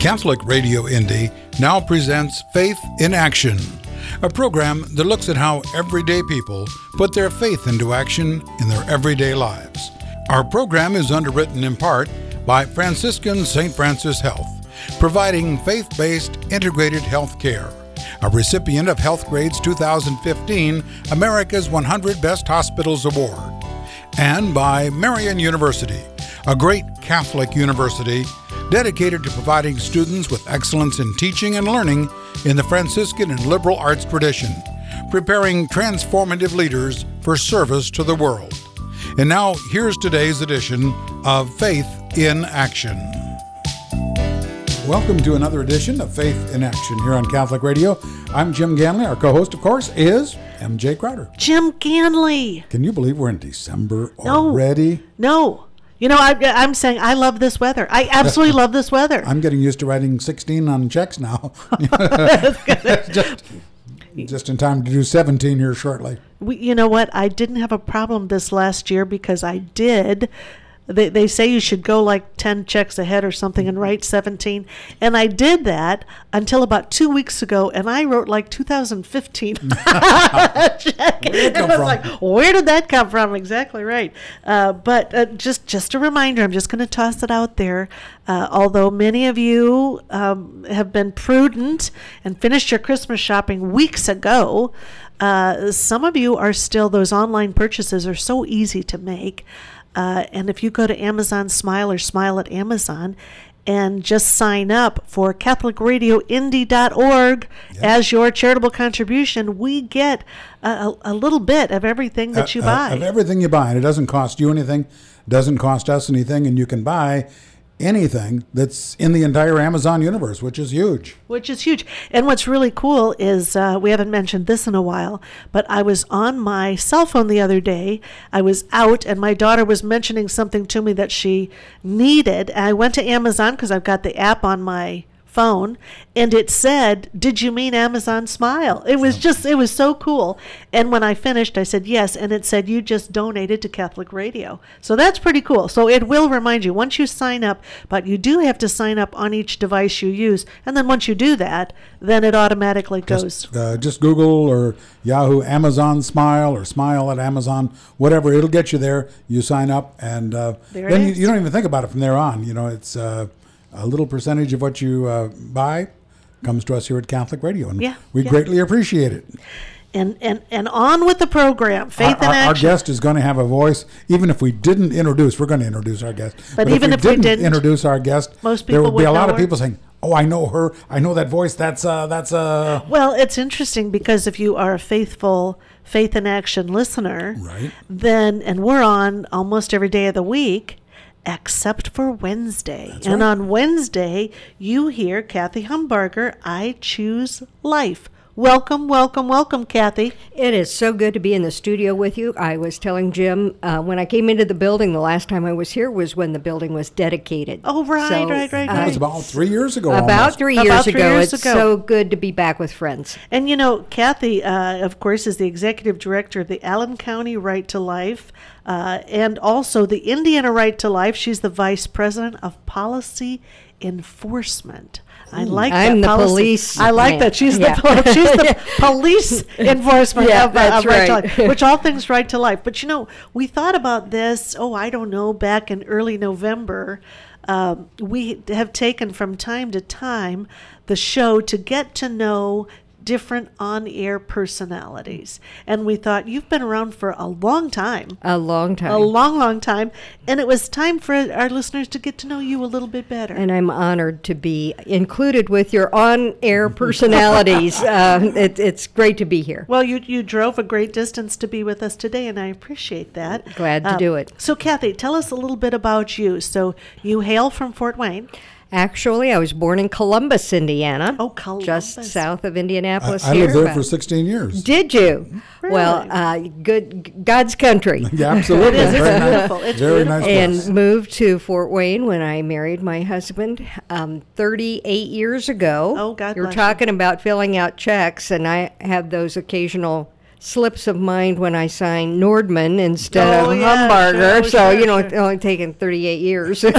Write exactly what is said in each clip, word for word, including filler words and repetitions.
Catholic Radio Indy now presents Faith in Action, a program that looks at how everyday people put their faith into action in their everyday lives. Our program is underwritten in part by Franciscan Saint Francis Health, providing faith-based integrated health care, a recipient of HealthGrade's two thousand fifteen America's one hundred Best Hospitals Award, and by Marian University, a great Catholic university dedicated to providing students with excellence in teaching and learning in the Franciscan and liberal arts tradition, preparing transformative leaders for service to the world. And now, here's today's edition of Faith in Action. Welcome to another edition of Faith in Action here on Catholic Radio. I'm Jim Ganley. Our co-host, of course, is M J Crowder. Jim Ganley. Can you believe we're in December No. already? No. You know, I, I'm saying I love this weather. I absolutely love this weather. I'm getting used to writing sixteen on checks now. just, just in time to do seventeen here shortly. We, you know what? I didn't have a problem this last year because I did. They they say you should go like ten checks ahead or something and write seventeen. And I did that until about two weeks ago, and I wrote like two thousand fifteen. Check. Where did it come I was from? like, where did that come from? Exactly right. Uh, but uh, just, just a reminder, I'm just going to toss it out there. Uh, although many of you um, have been prudent and finished your Christmas shopping weeks ago, uh, some of you are still, those online purchases are so easy to make. Uh, and if you go to Amazon Smile or Smile at Amazon and just sign up for Catholic Radio Indy dot org yep. as your charitable contribution, we get a, a little bit of everything that uh, you buy. Uh, of everything you buy. And it doesn't cost you anything, doesn't cost us anything, and you can buy anything that's in the entire Amazon universe, which is huge. Which is huge. And what's really cool is, uh, we haven't mentioned this in a while, but I was on my cell phone the other day. I was out, and my daughter was mentioning something to me that she needed. And I went to Amazon because I've got the app on my phone, and it said, "Did you mean Amazon Smile?" It was just, it was so cool. And when I finished, I said, "Yes," and it said, "You just donated to Catholic Radio." So that's pretty cool. So it will remind you once you sign up, but you do have to sign up on each device you use. And then once you do that, then it automatically goes. Just, uh, just Google or Yahoo Amazon Smile or Smile at Amazon, whatever. It'll get you there. You sign up, and uh, then you, you don't even think about it from there on. You know, it's uh, a little percentage of what you uh, buy comes to us here at Catholic Radio, and yeah, we yeah. greatly appreciate it. And, and and on with the program, Faith our, in Action. Our guest is going to have a voice. Even if we didn't introduce, we're going to introduce our guest. But, but even if we, if we didn't, didn't introduce our guest, most there people would be a would lot know of her. people saying, "Oh, I know her. I know that voice. That's uh, that's uh." Well, it's interesting because if you are a faithful Faith in Action listener, right, then and we're on almost every day of the week, except for Wednesday. That's and right. on Wednesday, you hear Kathy Humbarger, I Choose Life. Welcome, welcome, welcome, Kathy. It is so good to be in the studio with you. I was telling Jim, uh, when I came into the building, the last time I was here was when the building was dedicated. Oh, right, so, right, right, that right. was about three years ago. About almost. three About years three ago. years it's ago. so good to be back with friends. And you know, Kathy, uh, of course, is the executive director of the Allen County Right to Life, uh, and also the Indiana Right to Life. She's the vice president of policy enforcement. I like I'm that the policy. police I like man. that. She's Yeah. the she's the police enforcement Yeah, of, uh, that's of Right to right. Life, which all things Right to Life. But you know, we thought about this. Oh, I don't know. Back in early November, um, we have taken from time to time the show to get to know different on-air personalities. And we thought, you've been around for a long time. A long time. A long, long time. And it was time for our listeners to get to know you a little bit better. And I'm honored to be included with your on-air personalities. uh, it, it's great to be here. Well, you you drove a great distance to be with us today, and I appreciate that. Glad to Um, do it. So, Kathy, tell us a little bit about you. So, you hail from Fort Wayne. Actually, I was born in Columbus, Indiana. Oh, Columbus. Just south of Indianapolis I, I here. lived there but- for sixteen years. Did you? Really? Well, uh, good God's country. Yeah, absolutely. It is. It's Very nice. beautiful. It's Very beautiful. nice And place. moved to Fort Wayne when I married my husband um, thirty-eight years ago. Oh, God You're bless you. talking about filling out checks, and I have those occasional slips of mind when I signed Nordman instead Oh, of yeah, Humbarger. sure, so, sure, you know, sure. it's only taken thirty-eight years. It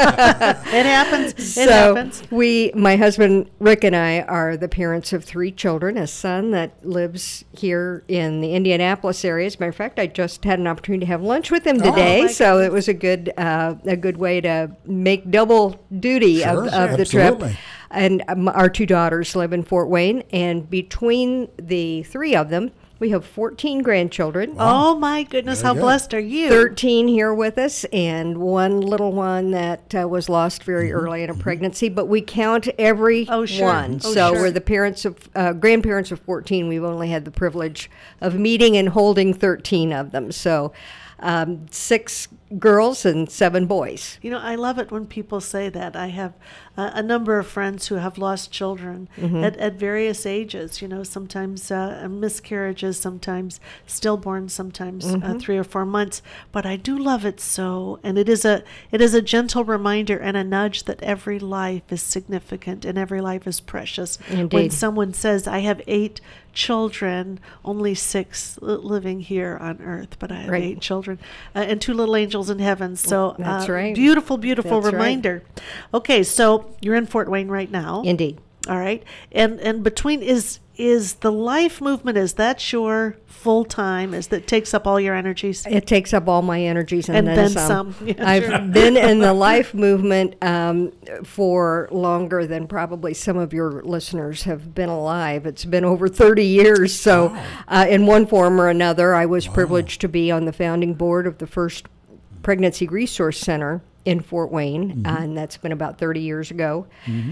happens. It so happens. we, my husband Rick and I are the parents of three children, a son that lives here in the Indianapolis area. As a matter of fact, I just had an opportunity to have lunch with him today. my so it was a good, uh, a good way to make double duty Sure, of, of the absolutely. trip. And um, our two daughters live in Fort Wayne, and between the three of them, we have fourteen grandchildren. Oh my goodness, Very how good. blessed are you? thirteen here with us, and one little one that uh, was lost very early in a pregnancy. But we count every Oh, sure. one. Oh, so sure. we're the parents of uh, grandparents of fourteen. We've only had the privilege of meeting and holding thirteen of them. So um, six girls and seven boys. You know, I love it when people say that. I have uh, a number of friends who have lost children at, at various ages, you know, sometimes uh, miscarriages, sometimes stillborn, sometimes uh, three or four months. But I do love it so. And it is a it is a gentle reminder and a nudge that every life is significant and every life is precious. When Indeed. someone says, I have eight children, only six li- living here on earth, but I have Right. eight children uh, and two little angels in heaven. So That's uh, right. beautiful, beautiful That's right. reminder. Okay, so you're in Fort Wayne right now. Indeed. All right, and and between is is the life movement, is that your full time? Is that takes up all your energies? It takes up all my energies and, And then, then some. some. Yeah, I've sure. been in the life movement um, for longer than probably some of your listeners have been alive. It's been over thirty years. So, uh, in one form or another, I was privileged to be on the founding board of the first Pregnancy Resource Center in Fort Wayne, uh, and that's been about thirty years ago.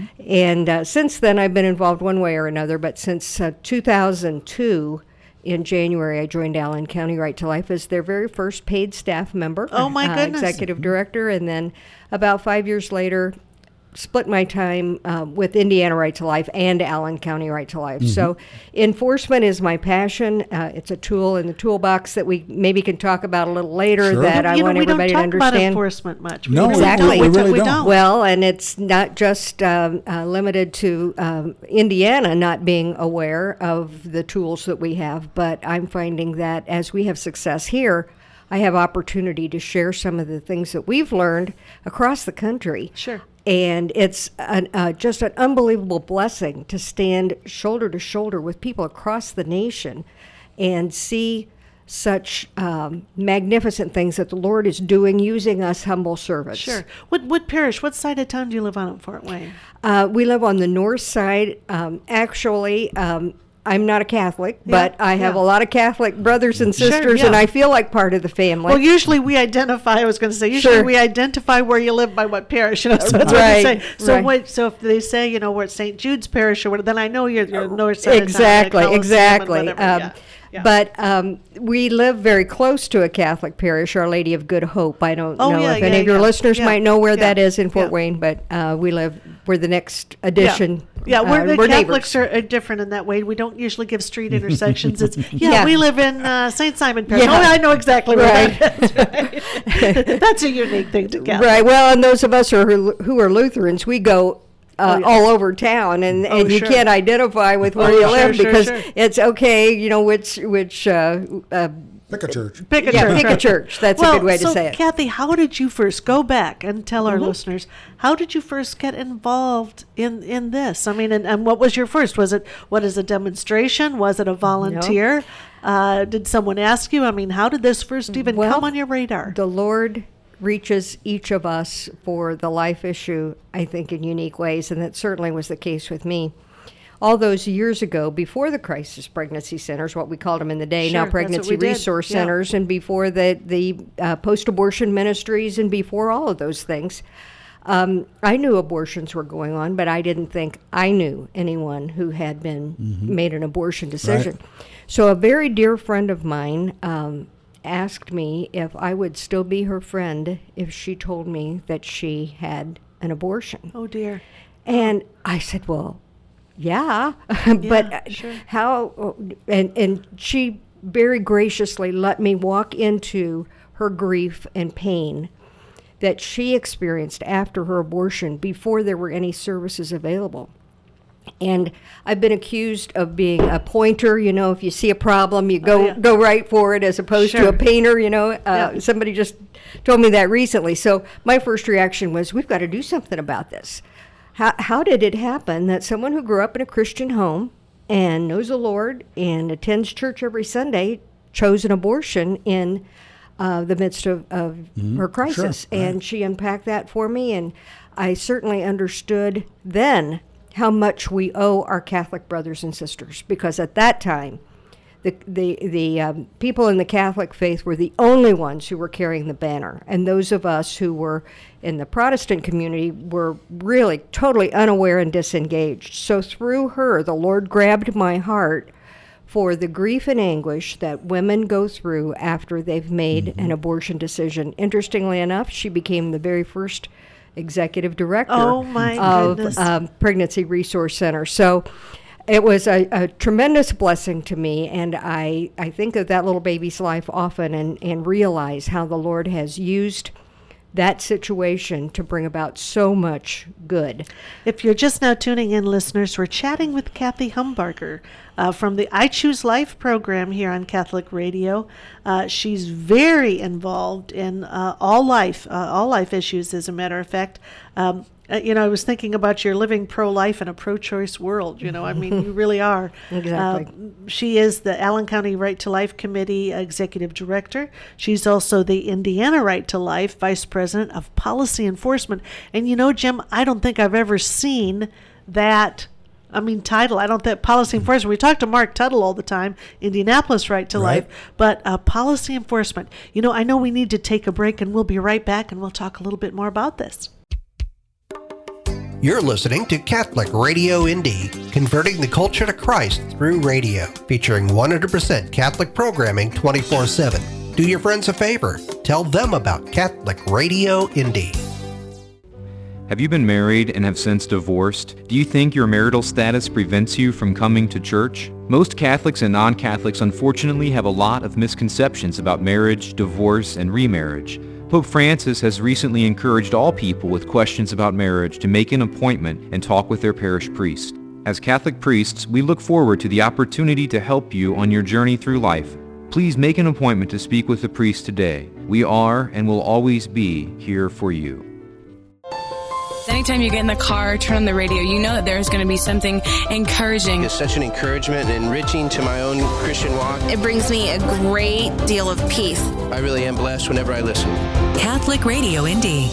And uh, since then, I've been involved one way or another, but since uh, two thousand two, in January, I joined Allen County Right to Life as their very first paid staff member. Oh, my uh, goodness. Executive director, and then about five years later, split my time uh, with Indiana Right to Life and Allen County Right to Life. So enforcement is my passion. Uh, it's a tool in the toolbox that we maybe can talk about a little later Sure. that I you know, want we everybody don't to talk about understand. enforcement much. No, we Exactly. don't. we really we don't. don't. Well, and it's not just um, uh, limited to um, Indiana not being aware of the tools that we have, but I'm finding that as we have success here, I have opportunity to share some of the things that we've learned across the country. Sure. And it's an, uh, just an unbelievable blessing to stand shoulder to shoulder with people across the nation and see such um, magnificent things that the Lord is doing using us humble servants. Sure. What what parish? What side of town do you live on in Fort Wayne? Uh, we live on the north side. Um, actually, um, I'm not a Catholic, but I have yeah. a lot of Catholic brothers and Sure, sisters, yeah. and I feel like part of the family. Well, usually we identify. I was going to say usually Sure. we identify where you live by what parish. You know, so that's Right, what you say. So right. what? So if they say you know we're at Saint Jude's Parish or whatever, then I know you're, you're north side of town, Exactly, like Coliseum and exactly. whatever, Um, yeah, yeah. But um, we live very close to a Catholic parish, Our Lady of Good Hope. I don't Oh, know yeah, if yeah, any of your yeah, listeners yeah, might know where yeah, that is in Fort yeah. Wayne, but uh, we live, we're the next addition. Yeah, uh, we're, the we're Catholics neighbors. are, are different in that way. We don't usually give street intersections. It's yeah, Yeah. we live in uh, Saint Simon Parish. Yeah. Oh, I know exactly where Right. that is. Right. That's a unique thing to Catholics. Right. Well, and those of us who are, who are Lutherans, we go uh, Oh, yeah. all over town, and, Oh, and you sure. can't identify with where Oh, you sure, live sure, because sure. it's okay, you know, which which uh, uh, Pick a church. Pick a yeah, church. pick a right. church. That's well, a good way to so, say it. Kathy, how did you first go back and tell our Mhm. listeners? How did you first get involved in, in this? I mean, and, and what was your first? Was it what is a demonstration? Was it a volunteer? Uh, did someone ask you? I mean, how did this first even Well, come on your radar? The Lord reaches each of us for the life issue, I think, in unique ways, and that certainly was the case with me. All those years ago, before the crisis pregnancy centers, what we called them in the day, Sure, now that's what pregnancy we did. resource Yeah. centers, and before the, the uh, post-abortion ministries, and before all of those things, um, I knew abortions were going on, but I didn't think I knew anyone who had been made an abortion decision. So a very dear friend of mine um, asked me if I would still be her friend if she told me that she had an abortion. Oh dear. And I said, well, yeah, but Yeah, uh, sure. how, and, and she very graciously let me walk into her grief and pain that she experienced after her abortion before there were any services available. And I've been accused of being a pointer. You know, if you see a problem, you go Oh, yeah. go right for it, as opposed to Sure. a painter. You know, uh, Yeah. somebody just told me that recently. So my first reaction was, we've got to do something about this. How how did it happen that someone who grew up in a Christian home and knows the Lord and attends church every Sunday chose an abortion in uh, the midst of, of her crisis? Sure, right. And she unpacked that for me, and I certainly understood then how much we owe our Catholic brothers and sisters, because at that time, the the the um, people in the Catholic faith were the only ones who were carrying the banner, and those of us who were in the Protestant community were really totally unaware and disengaged. So through her, the Lord grabbed my heart for the grief and anguish that women go through after they've made Mm-hmm. an abortion decision. Interestingly enough, she became the very first executive director Oh, my of goodness. um, Pregnancy Resource Center. So it was a, a tremendous blessing to me, and I, I think of that little baby's life often and, and realize how the Lord has used that situation to bring about so much good. If you're just now tuning in, listeners, we're chatting with Kathy Humbarger uh, from the I Choose Life program here on Catholic Radio. Uh, she's very involved in uh, all life, uh, all life issues, as a matter of fact. Um, uh, you know, I was thinking about your living pro-life in a pro-choice world. You know, I mean, you really are. Exactly. Uh, she is the Allen County Right to Life Committee Executive Director. She's also the Indiana Right to Life Vice President of Policy Enforcement. And you know, Jim, I don't think I've ever seen that, I mean, title. I don't think Policy Enforcement. We talk to Mark Tuttle all the time, Indianapolis Right to Right. Life, but uh, Policy Enforcement. You know, I know we need to take a break, and we'll be right back, and we'll talk a little bit more about this. You're listening to Catholic Radio Indy, converting the culture to Christ through radio, featuring one hundred percent Catholic programming twenty-four seven. Do your friends a favor. Tell them about Catholic Radio Indy. Have you been married and have since divorced? Do you think your marital status prevents you from coming to church? Most Catholics and non-Catholics unfortunately have a lot of misconceptions about marriage, divorce, and remarriage. Pope Francis has recently encouraged all people with questions about marriage to make an appointment and talk with their parish priest. As Catholic priests, we look forward to the opportunity to help you on your journey through life. Please make an appointment to speak with the priest today. We are and will always be here for you. Anytime you get in the car, turn on the radio, you know that there's going to be something encouraging. It's such an encouragement and enriching to my own Christian walk. It brings me a great deal of peace. I really am blessed whenever I listen. Catholic Radio Indy.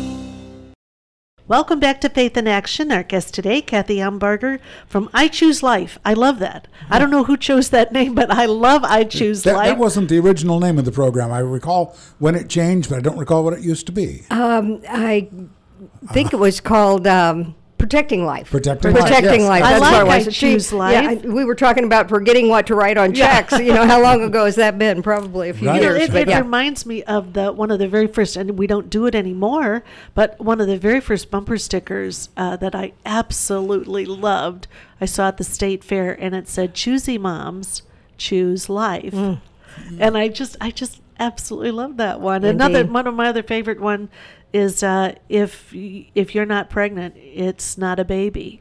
Welcome back to Faith in Action. Our guest today, Kathy Humbarger from I Choose Life. I love that. I don't know who chose that name, but I love I Choose That, Life. that wasn't the original name of the program. I recall when it changed, but I don't recall what it used to be. Um, I think it was called um, Protecting Life. Protecting Life, Protecting yes. Life. I That's like what it was. I She- Choose Life. Yeah, I- we were talking about forgetting what to write on Yeah. checks. You know, how long ago has that been? Probably a few Right. You know, years. it, but it yeah. reminds me of the one of the very first, and we don't do it anymore, but one of the very first bumper stickers uh, that I absolutely loved. I saw at the state fair, and it said, "Choosy moms, choose life," Mm. and I just, I just absolutely love that one. Another Indeed. one of my other favorite one is uh, if y- if you're not pregnant, it's not a baby.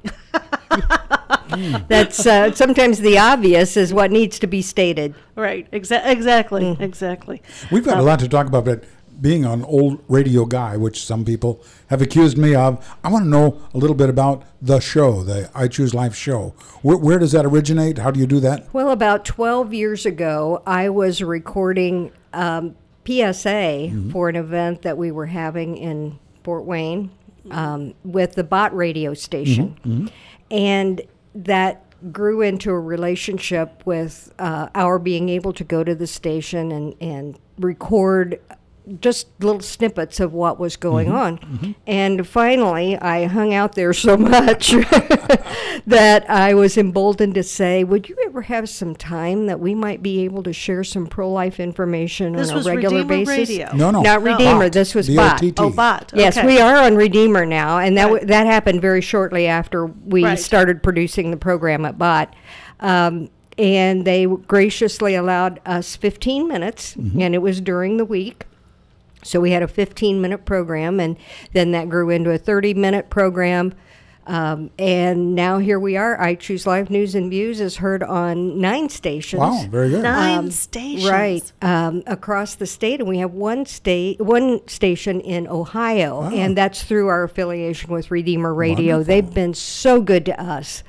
That's uh, sometimes the obvious is what needs to be stated. Right? Exa- exactly. Mm. Exactly. We've got a lot to talk about, but being an old radio guy, which some people have accused me of, I want to know a little bit about the show, the I Choose Life show. Where, where does that originate? How do you do that? Well, about twelve years ago, I was recording um, P S A for an event that we were having in Fort Wayne um, with the Bott radio station. And that grew into a relationship with uh, our being able to go to the station and, and record just little snippets of what was going on. And finally, I hung out there so much that I was emboldened to say, would you ever have some time that we might be able to share some pro-life information This on was a regular Redeemer basis? Radio. No, no. Not No. Redeemer. Bott. This was B O Bott. T T. Oh, Bott. Yes, Okay. we are on Redeemer now, and that Right. w- that happened very shortly after we Right. started producing the program at Bott. Um, and they graciously allowed us fifteen minutes, and it was during the week. So we had a fifteen-minute program, and then that grew into a thirty-minute program Um, and now here we are. I Choose Life News and Views is heard on nine stations. Wow, very good. Nine Um, stations. Right, um, across the state, and we have one state, one station in Ohio, Wow. and that's through our affiliation with Redeemer Radio. Wonderful. They've been so good to us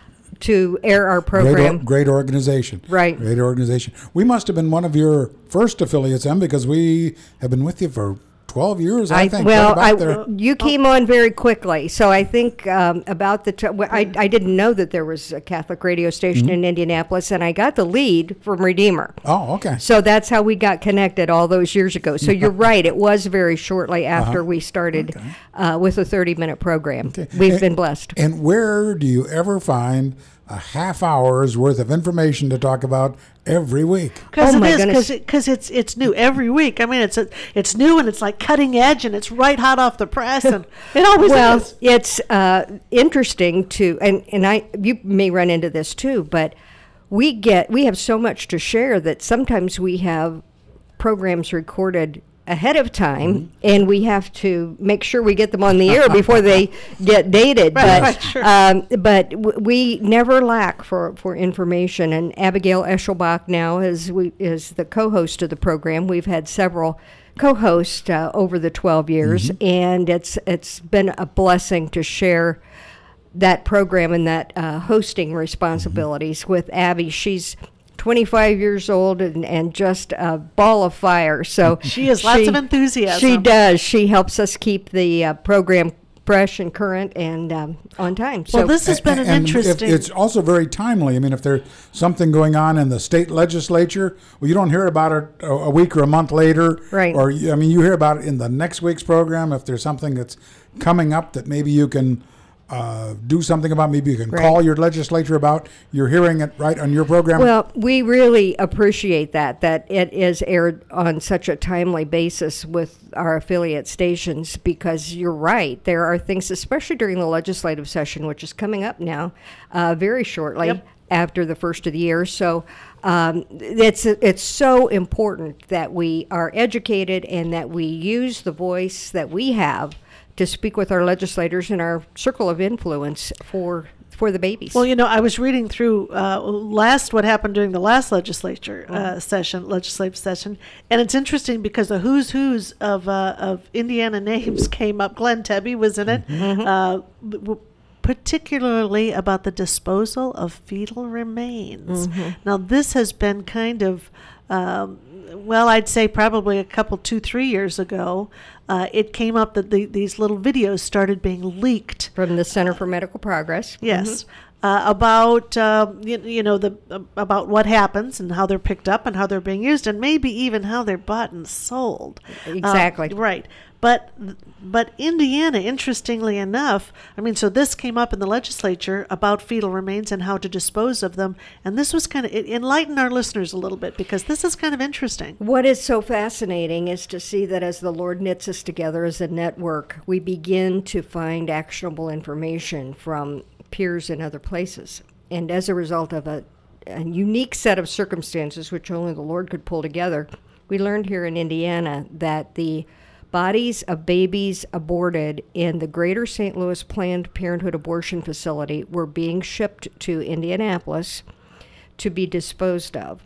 to air our Great, or- program. great organization. Right. Great organization. We must have been one of your first affiliates, Em, because we have been with you for twelve years, I, think. well, right I, about there. you came on very quickly, so I think um, about the. T- well, I I didn't know that there was a Catholic radio station Mm-hmm. in Indianapolis, and I got the lead from Redeemer. Oh, okay. So that's how we got connected all those years ago. So you're right; it was very shortly after we started Okay. uh, with a thirty-minute program. Okay. We've And- been blessed. And where do you ever find a half hour's worth of information to talk about every week? Because Oh it my is, goodness. because it's it's new every week. I mean, it's a, it's new and it's like cutting edge and it's right hot off the press and it always Well, is. it's uh, interesting to, and, and I you may run into this too, but we get we have so much to share that sometimes we have programs recorded ahead of time, Mm-hmm. and we have to make sure we get them on the air before they get dated. Right, but right, sure. um, but w- we never lack for, for information. And Abigail Eschelbach now is we is the co-host of the program. We've had several co-hosts uh, over the twelve years, and it's it's been a blessing to share that program and that uh, hosting responsibilities with Abby. She's twenty-five years old and, and just a ball of fire. So She has lots of enthusiasm. She does. She helps us keep the uh, program fresh and current and um, on time. So Well, this has been an And if interesting. it's also very timely. I mean, if there's something going on in the state legislature, well, you don't hear about it a, a week or a month later. Right. Or, you- I mean, you hear about it in the next week's program. If there's something that's coming up that maybe you can uh, do something about, maybe you can Right. call your legislature about, you're hearing it right on your program. Well, we really appreciate that, that it is aired on such a timely basis with our affiliate stations, because you're right. There are things, especially during the legislative session, which is coming up now uh, very shortly Yep. after the first of the year. So um, it's, it's so important that we are educated and that we use the voice that we have to speak with our legislators in our circle of influence for for the babies. Well, you know, I was reading through uh, last what happened during the last legislature uh, session, legislative session, and it's interesting because the who's who's of uh, of Indiana names came up. Glenn Tebby was in it, uh, b- w- particularly about the disposal of fetal remains. Now, this has been kind of. Um, well, I'd say probably a couple, two, three years ago, uh, it came up that the, these little videos started being leaked. From the Center for Medical Progress. Yes, uh, about uh, you, you know the uh, about what happens and how they're picked up and how they're being used and maybe even how they're bought and sold. Exactly. Uh, right. But but Indiana, interestingly enough, I mean, so this came up in the legislature about fetal remains and how to dispose of them, and this was kind of it enlightened our listeners a little bit because this is kind of interesting. What is so fascinating is to see that as the Lord knits us together as a network, we begin to find actionable information from peers in other places. And as a result of a, a unique set of circumstances, which only the Lord could pull together, we learned here in Indiana that the bodies of babies aborted in the Greater Saint Louis Planned Parenthood abortion facility were being shipped to Indianapolis to be disposed of.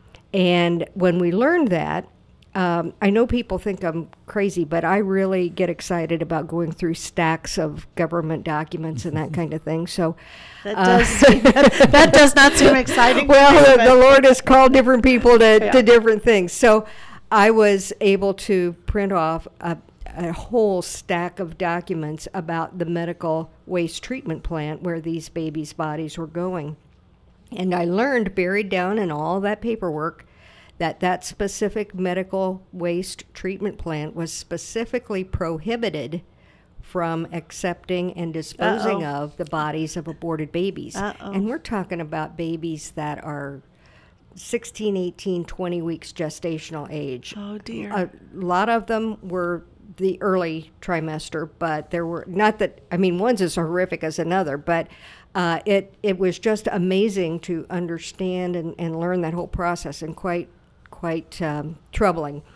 And when we learned that, um, I know people think I'm crazy, but I really get excited about going through stacks of government documents and that kind of thing. So That uh, does seem, that, that does not seem exciting. to me, well, the, but- the Lord has called different people to, Yeah. to different things. So I was able to print off a, a whole stack of documents about the medical waste treatment plant where these babies' bodies were going. And I learned, buried down in all that paperwork, that that specific medical waste treatment plant was specifically prohibited from accepting and disposing Uh-oh. of the bodies of aborted babies. Uh-oh. And we're talking about babies that are sixteen, eighteen, twenty weeks gestational age. Oh, dear. A lot of them were the early trimester, but there were not that, I mean, one's as horrific as another, but uh, it, it was just amazing to understand and, and learn that whole process, and quite, quite um, troubling.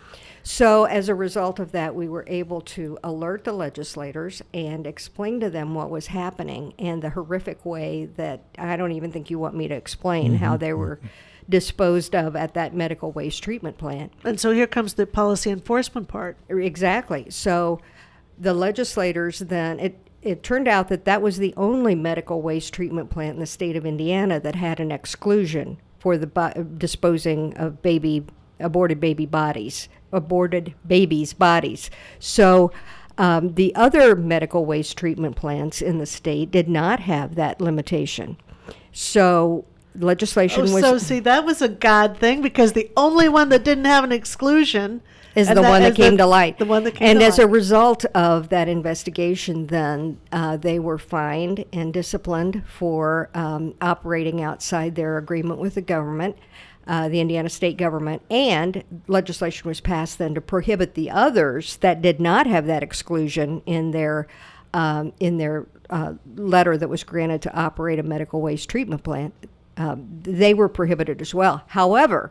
So as a result of that, we were able to alert the legislators and explain to them what was happening and the horrific way that I don't even think you want me to explain Mm-hmm. how they were disposed of at that medical waste treatment plant. And so here comes the policy enforcement part. Exactly. So the legislators then, it, it turned out that that was the only medical waste treatment plant in the state of Indiana that had an exclusion for the bo- disposing of baby, aborted baby bodies, aborted babies' bodies. So um, the other medical waste treatment plants in the state did not have that limitation. So legislation Oh, was... so see, that was a God thing, because the only one that didn't have an exclusion is and the one that is came the, to light. The one that came and to as light. a result of that investigation, then uh, they were fined and disciplined for um, operating outside their agreement with the government, uh, the Indiana state government, and legislation was passed then to prohibit the others that did not have that exclusion in their um, in their uh, letter that was granted to operate a medical waste treatment plant. Um, they were prohibited as well. However,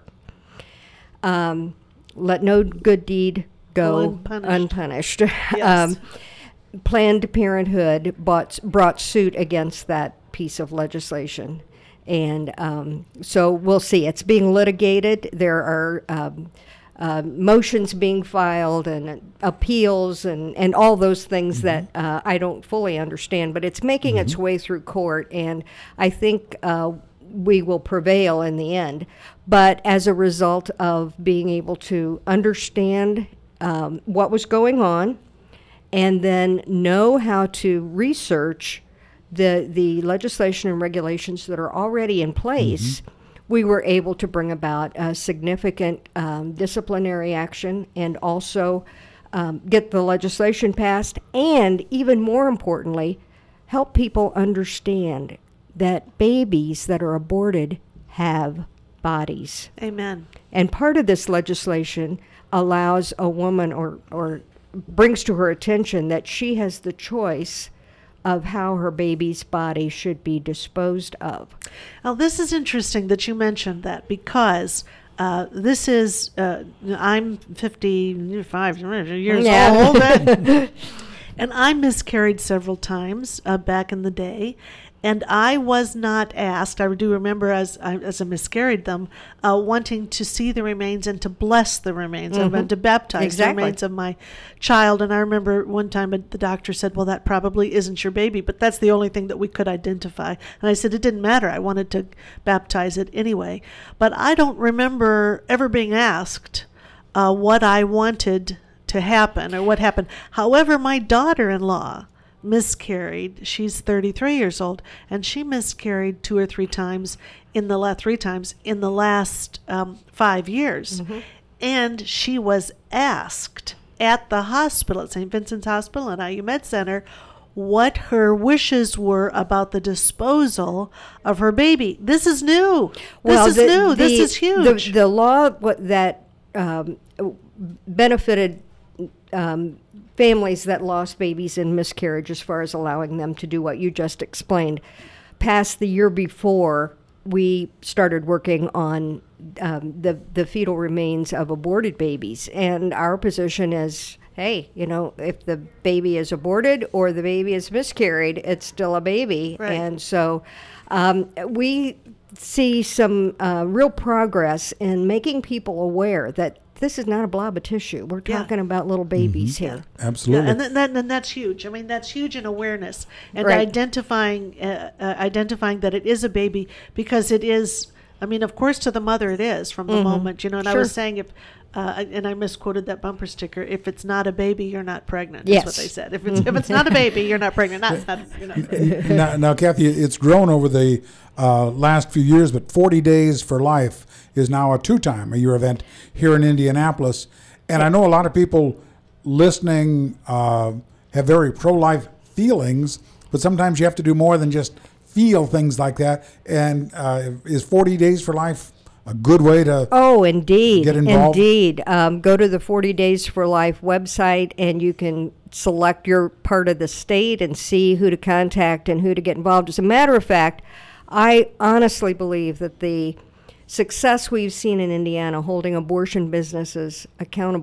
um, let no good deed go unpunished. unpunished. Yes. um, Planned Parenthood bought, brought suit against that piece of legislation. And um, so we'll see. It's being litigated. There are um, uh, motions being filed and appeals and, and all those things mm-hmm. that uh, I don't fully understand. But it's making mm-hmm. its way through court. And I think uh, we will prevail in the end. But as a result of being able to understand um, what was going on and then know how to research the the legislation and regulations that are already in place, mm-hmm. we were able to bring about a significant um, disciplinary action and also um, get the legislation passed, and even more importantly, help people understand that babies that are aborted have bodies. Amen. And part of this legislation allows a woman or, or brings to her attention that she has the choice of how her baby's body should be disposed of. Now, this is interesting that you mentioned that, because uh, this is, uh, I'm fifty-five years Yeah. old, and, and I miscarried several times uh, back in the day. And I was not asked, I do remember as I, as I miscarried them, uh, wanting to see the remains and to bless the remains, mm-hmm. and to baptize exactly. the remains of my child. And I remember one time the doctor said, well, that probably isn't your baby, but that's the only thing that we could identify. And I said, it didn't matter. I wanted to baptize it anyway. But I don't remember ever being asked uh, what I wanted to happen or what happened. However, my daughter-in-law miscarried. She's thirty-three years old, and she miscarried two or three times in the last three times in the last um, five years. Mm-hmm. And she was asked at the hospital, at Saint Vincent's Hospital and I U Med Center, what her wishes were about the disposal of her baby. This is new. Well, this is the, new. The, this is huge. The, the law what, that um, benefited um, families that lost babies in miscarriage, as far as allowing them to do what you just explained, passed the year before we started working on um, the, the fetal remains of aborted babies. And our position is, hey, you know, if the baby is aborted or the baby is miscarried, it's still a baby. Right. And so um, we see some uh, real progress in making people aware that this is not a blob of tissue. We're talking yeah. about little babies mm-hmm. here. Absolutely. Yeah, and then that, and that's huge. I mean, that's huge in awareness and right. identifying uh, uh, identifying that it is a baby, because it is, I mean, of course, to the mother it is from the mm-hmm. moment, you know, and sure. I was saying if, uh, and I misquoted that bumper sticker, if it's not a baby, you're not pregnant. Yes. That's what they said. If it's, if it's not a baby, you're not pregnant. Not, not, you're not pregnant. now, now, Kathy, it's grown over the uh, last few years, but forty Days for Life is now a two-time a year event here in Indianapolis. And I know a lot of people listening uh, have very pro-life feelings, but sometimes you have to do more than just feel things like that. And uh, is forty Days for Life a good way to oh, indeed, get involved? Indeed. Um, go to the forty Days for Life website, and you can select your part of the state and see who to contact and who to get involved. As a matter of fact, I honestly believe that the success we've seen in Indiana holding abortion businesses accountable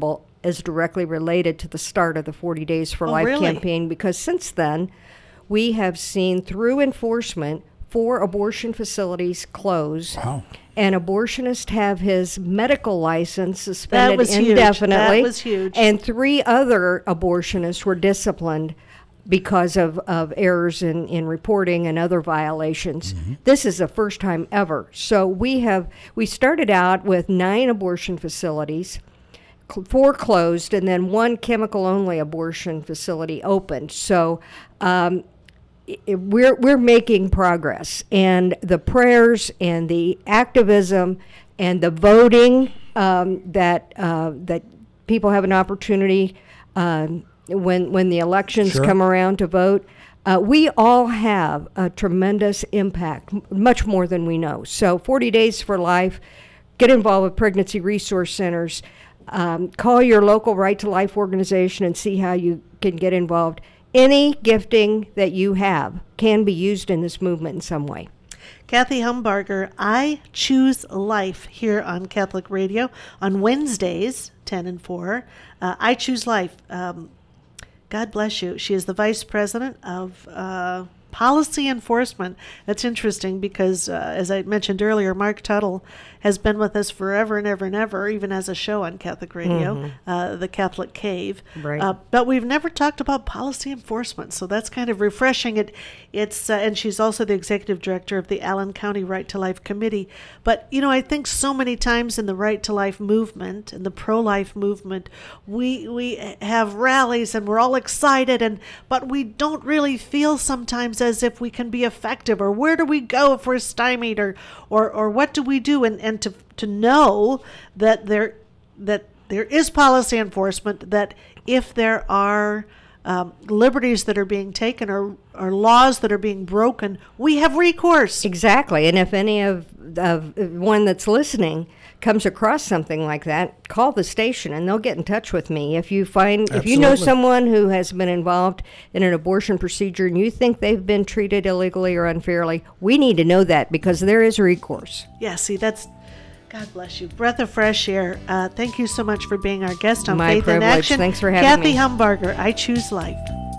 as directly related to the start of the forty Days for Oh, Life really? campaign, because since then, we have seen through enforcement four abortion facilities close. Wow. An abortionist have his medical license suspended That was huge. indefinitely. That was huge. And three other abortionists were disciplined because of, of errors in, in reporting and other violations. Mm-hmm. This is the first time ever. So we have we started out with nine abortion facilities, cl- four closed, and then one chemical-only abortion facility opened. So um, it, we're we're making progress, and the prayers and the activism and the voting um, that uh, that people have an opportunity um, when when the elections Sure. come around to vote. Uh, we all have a tremendous impact, m- much more than we know. So forty Days for Life, get involved with pregnancy resource centers, um, call your local Right to Life organization and see how you can get involved. Any gifting that you have can be used in this movement in some way. Kathy Humbarger, I Choose Life here on Catholic Radio on Wednesdays, ten and four. Uh, I Choose Life. Um, God bless you. She is the Vice President of uh, Policy Enforcement. That's interesting because, uh, as I mentioned earlier, Mark Tuttle has been with us forever and ever and ever, even as a show on Catholic Radio, Mhm. uh, The Catholic Cave. Right. Uh, but we've never talked about policy enforcement, so that's kind of refreshing. It, it's uh, and she's also the executive director of the Allen County Right to Life Committee. But you know, I think so many times in the Right to Life movement and the pro-life movement, we we have rallies and we're all excited, and but we don't really feel sometimes as if we can be effective, or where do we go if we're stymied, or or or what do we do? And and to to know that there that there is policy enforcement, that if there are um, liberties that are being taken or, or laws that are being broken, we have recourse. Exactly. And if any of, of one that's listening comes across something like that, call the station and they'll get in touch with me. If you find, if you know Absolutely. someone who has been involved in an abortion procedure and you think they've been treated illegally or unfairly, we need to know that, because there is recourse. Yeah, see, that's, God bless you. Breath of fresh air. Uh, thank you so much for being our guest on My Faith in privilege. Action. Thanks for having Kathy me. Humbarger, I Choose Life.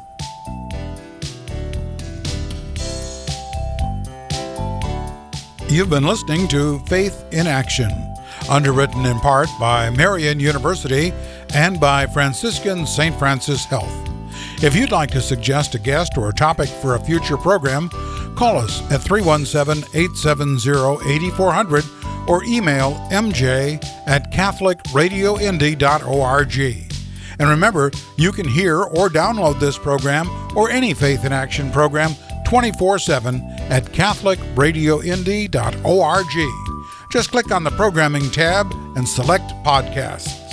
You've been listening to Faith in Action, underwritten in part by Marian University and by Franciscan Saint Francis Health. If you'd like to suggest a guest or a topic for a future program, call us at three one seven, eight seven zero, eight four zero zero or email m j at catholic radio indy dot org. And remember, you can hear or download this program or any Faith in Action program twenty-four seven at catholic radio indy dot org. Just click on the programming tab and select podcasts.